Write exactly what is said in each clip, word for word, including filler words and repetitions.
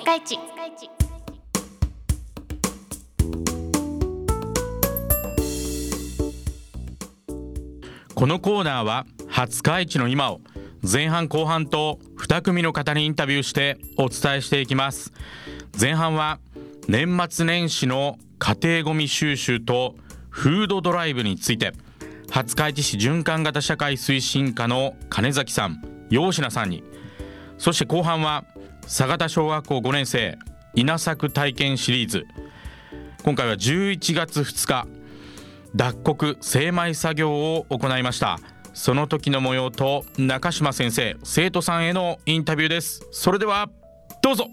日市。 このコーナーは廿日市の今を前半後半とに組の方にインタビューしてお伝えしていきます。前半は年末年始の家庭ごみ収集とフードドライブについて、廿日市市循環型社会推進課の金崎さん、陽品さんに、そして後半は佐賀小学校ごねん生稲作体験シリーズ。今回はじゅういちがつふつか脱穀精米作業を行いました。その時の模様と中島先生、生徒さんへのインタビューです。それではどうぞ。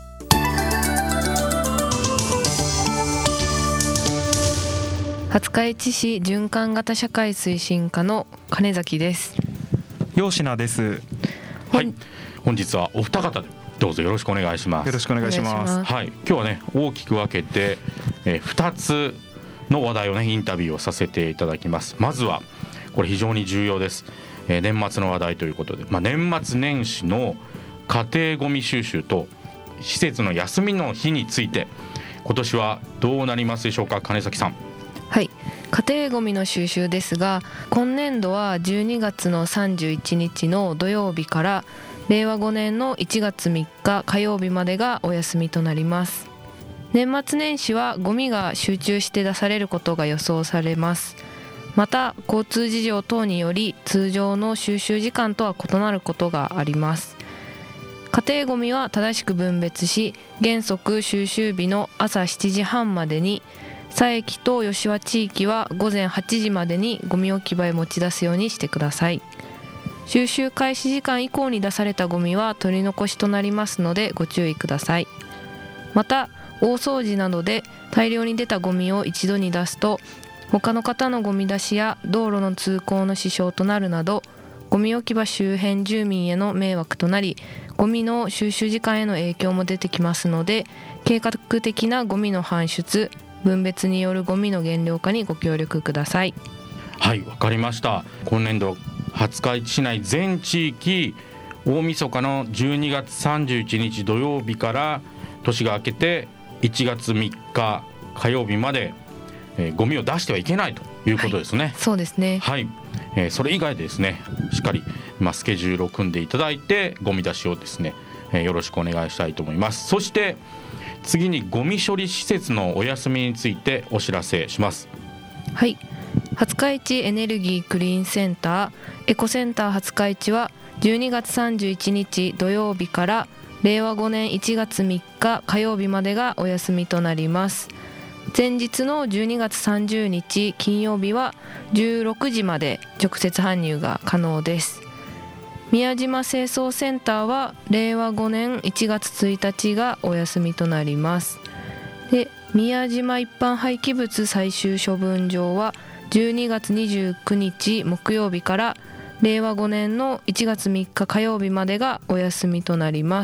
廿日市市循環型社会推進課の金崎です。 陽品です。 はい、本日はお二方でどうぞよろしくお願いします。 よろしくお願いします。 はい、今日はね大きく分けて、えー、ふたつの話題をねインタビューをさせていただきます。まずはこれ非常に重要です、えー、年末の話題ということで、まあ、年末年始の家庭ごみ収集と施設の休みの日について今年はどうなりますでしょうか。金崎さん。 はい、家庭ごみの収集ですが、今年度はじゅうにがつのさんじゅういちにちの土曜日かられいわごねんのいちがつみっか火曜日までがお休みとなります。年末年始はゴミが集中して出されることが予想されます。また交通事情等により通常の収集時間とは異なることがあります。家庭ごみは正しく分別し、原則収集日の朝しちじはんまでに、佐伯と吉和地域はごぜんはちじまでにゴミ置き場へ持ち出すようにしてください。収集開始時間以降に出されたゴミは取り残しとなりますのでご注意ください。また大掃除などで大量に出たゴミを一度に出すと、他の方のゴミ出しや道路の通行の支障となるなど、ゴミ置き場周辺住民への迷惑となり、ゴミの収集時間への影響も出てきますので、計画的なゴミの搬出、分別によるゴミの減量化にご協力ください。 はい、わかりました。今年度廿日市市内全地域大晦日のじゅうにがつさんじゅういちにち土曜日から年が明けていちがつみっか火曜日まで、えー、ゴミを出してはいけないということですね。はい、 そうですね。 はい、えー、それ以外でですねしっかり、まあ、スケジュールを組んでいただいてゴミ出しをですね、えー、よろしくお願いしたいと思います。そして次にゴミ処理施設のお休みについてお知らせします。 はい、廿日市エネルギークリーンセンターエコセンター廿日市はじゅうにがつさんじゅういちにち土曜日かられいわごねんいちがつみっか火曜日までがお休みとなります。前日のじゅうにがつさんじゅうにち金曜日はじゅうろくじまで直接搬入が可能です。宮島清掃センターはれいわごねんいちがつついたちがお休みとなります。で、宮島一般廃棄物最終処分場はじゅうにがつにじゅうくにち木曜日かられいわごねんのいちがつみっか火曜日までがお休みとなります。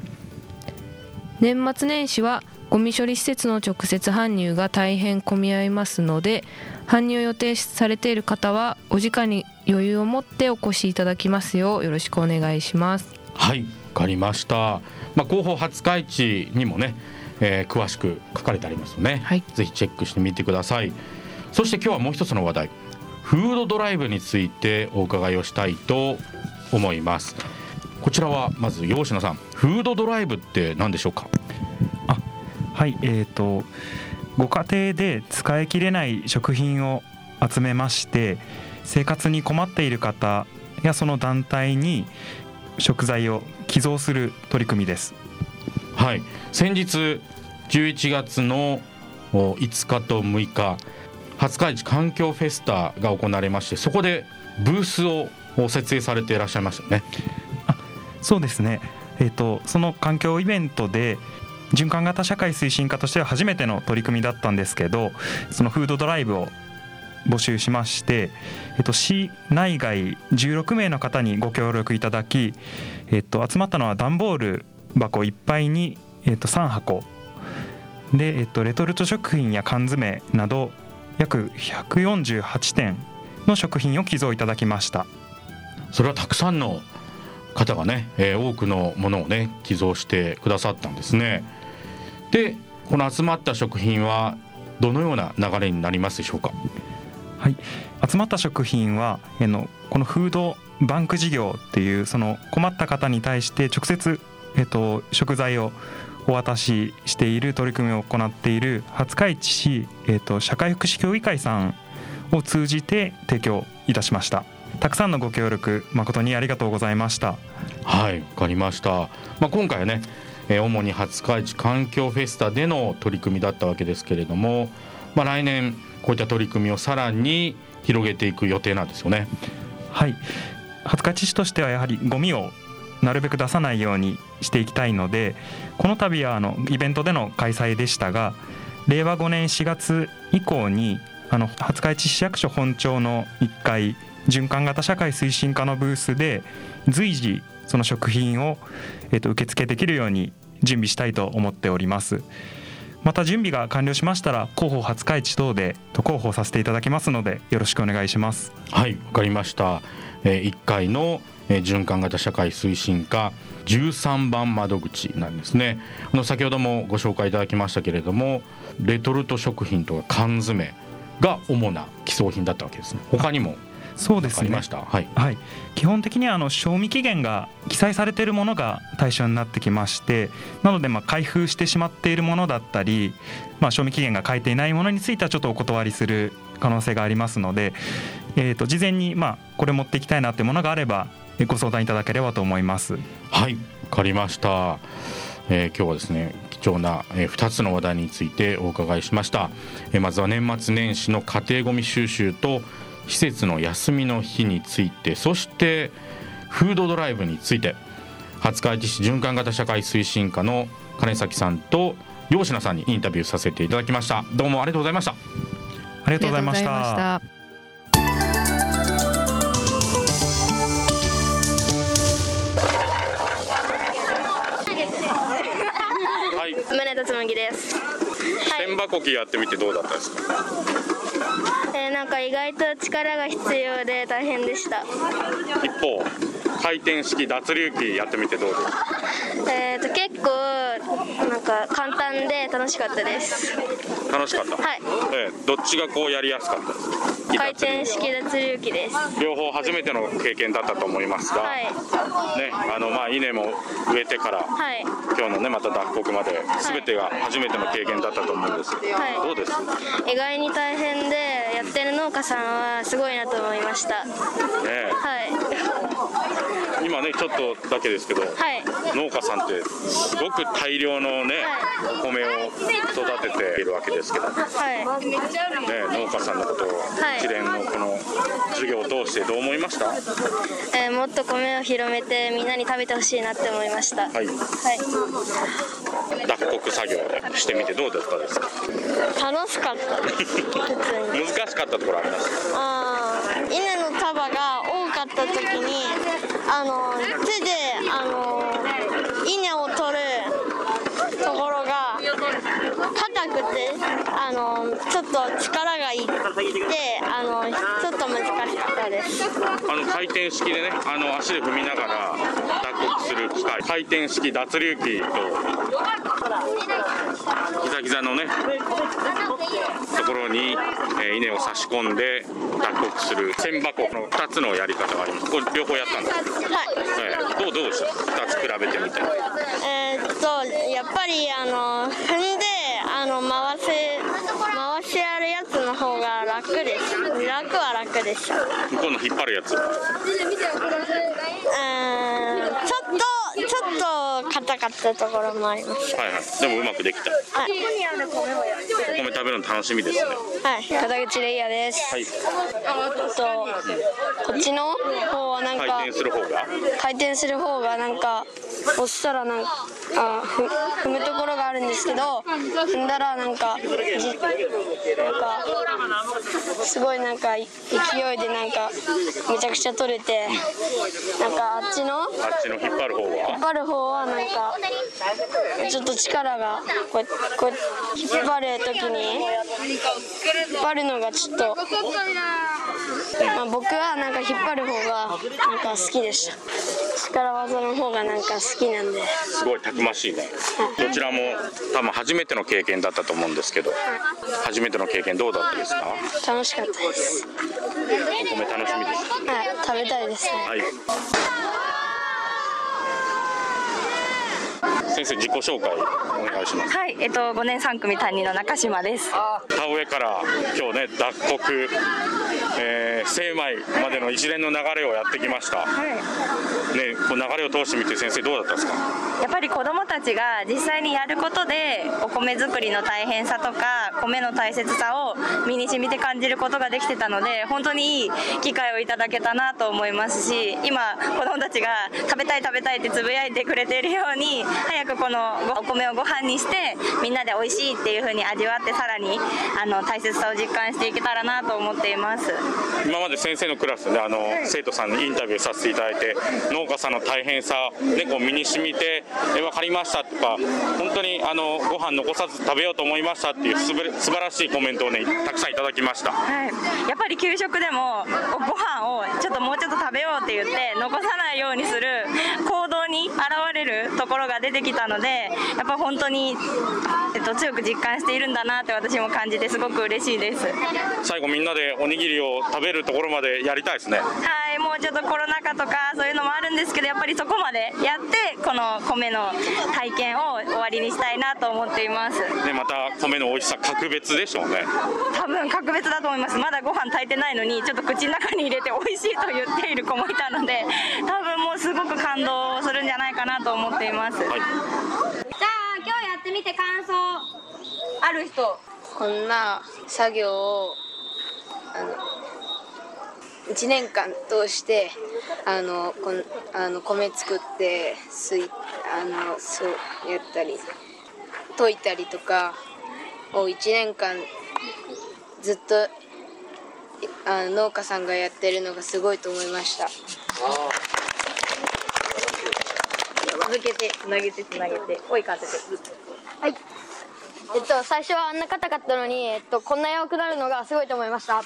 年末年始はゴミ処理施設の直接搬入が大変混み合いますので、搬入予定されている方はお時間に余裕を持ってお越しいただきますようよろしくお願いします。 はい、わかりました。まあ、広報廿日市にもね、えー、詳しく書かれてありますので、ね、はい、ぜひチェックしてみてください。そして今日はもう一つの話題、フードドライブについてお伺いをしたいと思います。こちらはまず陽品さん、フードドライブって何でしょうか。 あ、はい、えーとご家庭で使い切れない食品を集めまして、生活に困っている方やその団体に食材を寄贈する取り組みです。 はい、先日じゅういちがつのいつかとむいか廿日市環境フェスタが行われまして、そこでブースを設営されていらっしゃいましたね。 あ、そうですね、えーと、その環境イベントで循環型社会推進課としては初めての取り組みだったんですけど、そのフードドライブを募集しまして、えっと、市内外じゅうろくめいの方にご協力いただき、えっと、集まったのは段ボール箱いっぱいに、えっと、さんはこで、えっと、レトルト食品や缶詰など約ひゃくよんじゅうはちてんの食品を寄贈いただきました。 それはたくさんの方がね、えー、多くのものをね寄贈してくださったんですね。でこの集まった食品はどのような流れになりますでしょうか。 はい、集まった食品はえのこのフードバンク事業っていうその困った方に対して直接、えっと、食材をお渡ししている取り組みを行っている廿日市市、えっと、社会福祉協議会さんを通じて提供いたしました。たくさんのご協力誠にありがとうございました。 はい、わかりました。まあ、今回はね主に廿日市環境フェスタでの取り組みだったわけですけれども、まあ、来年こういった取り組みをさらに広げていく予定なんですよね。 はい、廿日市市としてはやはりゴミをなるべく出さないようにしていきたいので、この度はあのイベントでの開催でしたが、れいわごねんしがつ以降にあの廿日市市役所本庁のいっかい循環型社会推進課のブースで随時その食品を、えー、と受付できるように準備したいと思っております。また準備が完了しましたら広報廿日市等で広報させていただきますのでよろしくお願いします。 はい、わかりました。えー、いっかいの循環型社会推進課じゅうさんばん窓口なんですね。あの先ほどもご紹介いただきましたけれども、レトルト食品とか缶詰が主な寄贈品だったわけですね。他にもそうですね、 ありました。はいはい、基本的にはあの賞味期限が記載されているものが対象になってきまして、なのでまあ開封してしまっているものだったり、まあ、賞味期限が書いていないものについてはちょっとお断りする可能性がありますので、えー、と事前にまあこれ持っていきたいなというものがあればご相談いただければと思います。 はい、わかりました。えー、今日はですね貴重なふたつの話題についてお伺いしました。えー、まずは年末年始の家庭ごみ収集と施設の休みの日について、そしてフードドライブについて廿日市市循環型社会推進課の金崎さんと陽品さんにインタビューさせていただきました。どうもありがとうございました。 ありがとうございました。 はい、 宗田紬です。 千葉こきやってみてどうだったですか。 えー、なんか意外と力が必要で大変でした。 一方回転式脱流機やってみてどうですか。 えー、と結構なんか簡単で楽しかったです。 楽しかった。 はい、 えー、どっちがこうやりやすかったですか。 回転式脱流機です。 両方初めての経験だったと思いますが、はいね、あのまあ稲も植えてから、はい、今日のねまた脱穀まで全てが初めての経験だったと思うんですけど、はい、どうです。 意外に大変でやってる農家さんはすごいなと思いました。ね、 はい、今ねちょっとだけですけど、はい、農家さんってすごく大量のね、はい、お米を育てているわけですけど、はい、ね、農家さんのことを、はい、一連のこの授業を通してどう思いました。 えー、もっと米を広めてみんなに食べてほしいなって思いました。はい、はい、 脱穀作業でしてみてどうだったですか。 楽しかったです。 難しかったところありますか。 あー、稲の束が多かった時にあの手であの稲を取るところが硬くてあのちょっと力がいってあのちょっと難しかったです。 あの回転式でねあの足で踏みながら脱穀する機械、回転式脱流機とギザギザのねところに、えー、稲を差し込んで脱穀する千箱のふたつのやり方があります。これ両方やったんですか。はい、えー、どうどうでしたふたつ比べてみて。 えー、っとやっぱりあの踏んであの回せ回してやるやつの方が楽です。楽は楽でした。 向こうの引っ張るやつ。うーん、 ちょっとちょっと硬かったところもありました。 はいはい。でもうまくできた。はい。お米食べるの楽しみですね。 はい。片口レイヤーです。はい。と、こっちの方はなんか回転する方が回転する方がなんか押したらなんかあふ踏むところがあるんですけど、踏んだらなんかじなんかすごいなんか勢いでなんかめちゃくちゃ取れて、なんかあっちのあっちの引っ張る方は引っ張る方はなんかちょっと力がこうこう引っ張る時に引っ張るのがちょっと、まあ、 の僕はなんか引っ張る方がなんか好きでした。力技の方がなんか好きなんで。 すごいたくましいね。どちらも多分初めての経験だったと思うんですけど、初めての経験どうだったですか？ 楽しかったです。 お米楽しみです。 はい、食べたいですね。 はい。先生、自己紹介お願いします。 はい、えっとごねんさん組担任の中島です。 田植えから今日ね脱穀、えー、精米までの一連の流れをやってきました。はい。ね、この流れを通してみて先生どうだったですか？ やっぱり子どもたちが実際にやることでお米作りの大変さとか米の大切さを身に染みて感じることができてたので、本当にいい機会をいただけたなと思いますし、今子どもたちが食べたい食べたいってつぶやいてくれているように、早くこのお米をご飯にしてみんなで美味しいっていう風に味わって、さらにあの大切さを実感していけたらなと思っています。 今まで先生のクラスであの、はい、生徒さんにインタビューさせていただいて、農家さんの大変さ、ね、こう身に染みてえ分かりましたとか、本当にあのご飯残さず食べようと思いましたっていうすば素晴らしいコメントをねたくさんいただきました。 はい、やっぱり給食でもご飯をちょっともうちょっと食べようって言って残さないようにする行動に現れるところが出てきたので、やっぱ本当に、えっと、強く実感しているんだなって私も感じてすごく嬉しいです。 最後みんなでおにぎりを食べるところまでやりたいですね。 はい、もうちょっとコロナ禍とかそういうのもあるんですけど、やっぱりそこまでやってこの米の体験を終わりにしたいなと思っています。 でまた米の美味しさ格別でしょうね。 多分格別だと思います。まだご飯炊いてないのにちょっと口の中に入れて美味しいと言っている子もいたので、多分もうすごく感動するんじゃないかなと思っています。はい、じゃあ今日やってみて感想ある人。 こんな作業をあのいちねんかん通してあのこんあの米作ってすいあのそうやったり溶いたりとかをいちねんかんずっとあの農家さんがやってるのがすごいと思いました。 続けてつなげてつなげて追いかけて。 はい。えっと最初はあんな硬かったのに、えっとこんな弱くなるのがすごいと思いました。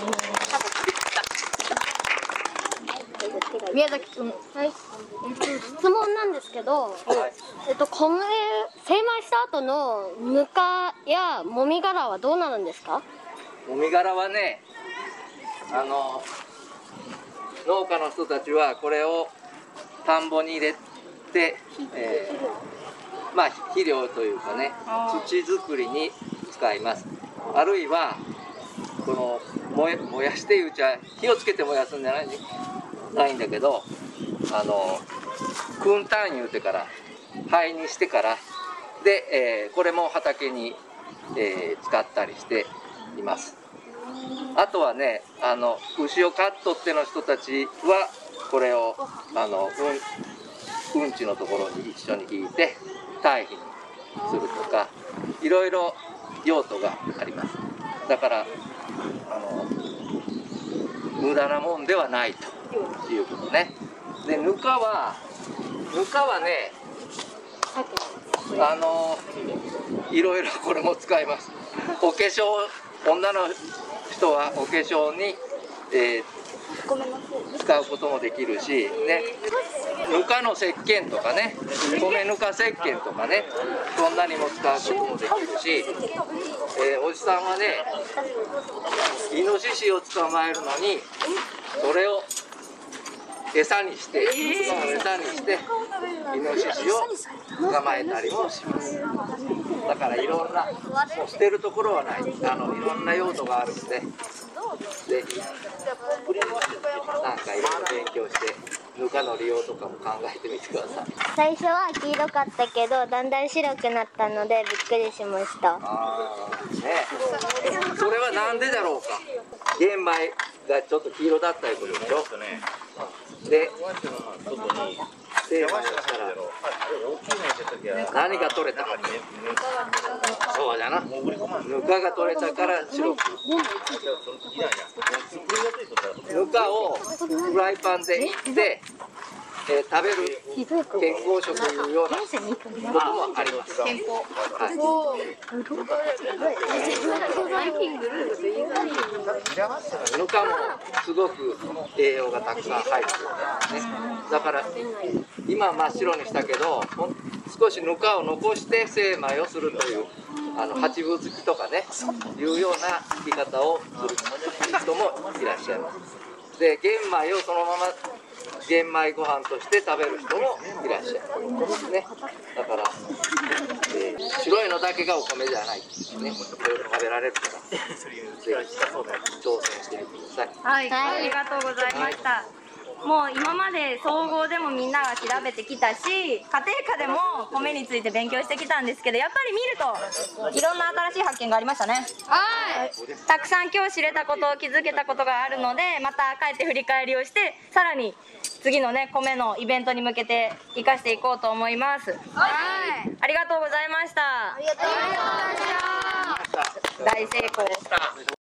宮崎君。はい。えっと質問なんですけど、えっと米精米した後のぬかやもみ殻はどうなるんですか？ もみ殻はね、あの農家の人たちはこれを田んぼに入れて、えー、まあ肥料というかね、土作りに使います。あるいはこの燃え燃やしていうちは火をつけて燃やすんじゃないないんだけど、あの燻炭言うてから灰にしてからで、えー、これも畑に、えー、使ったりしています。あとはね、あの牛をカットっての人たちはこれをあのうんうんちのところに一緒に引いて堆肥にするとか、いろいろ用途があります。だからあの無駄なもんではないということね。でぬかはぬかはね、あのいろいろこれも使います。お化粧、女の人はお化粧に、えー、使うこともできるし、ね、ぬかの石鹸とかね、米ぬか石鹸とかね、そんなにも使うこともできるし、えー、おじさんはね、イノシシを捕まえるのにそれを餌にして、餌にしてイノシシを捕まえたりもします。だからいろんな、もう捨てるところはない、あのいろんな用途があるので、ぜひなんかいろいろ勉強してぬかの利用とかも考えてみてください。 最初は黄色かったけどだんだん白くなったのでびっくりしました。 あー、ね、それはなんでだろうか。玄米がちょっと黄色だったりするでしょ。で、精米をしたら何が取れたか。そうじゃな、ぬかが取れたから白く。ぬかをフライパンでいって、えー、食べる健康食というようなこともあります。健康。はい。ぬかもすごく栄養がたくさん入ってる、ね。だから今真っ白にしたけど、少しぬかを残して精米をするという。あの八分突きとかね、いうような引き方をする人もいらっしゃいます。で、玄米をそのまま玄米ご飯として食べる人もいらっしゃいますね。だから、えー、白いのだけがお米じゃないですね。これを食べられるから、ぜひ挑戦してみてください。 はい、ありがとうございました。もう今まで総合でもみんなが調べてきたし、家庭科でも米について勉強してきたんですけど、やっぱり見るといろんな新しい発見がありましたね。はい。たくさん今日知れたこと、気づけたことがあるので、また帰って振り返りをして、さらに次のね米のイベントに向けて生かしていこうと思います。はい。ありがとうございました。ありがとうございました。大成功。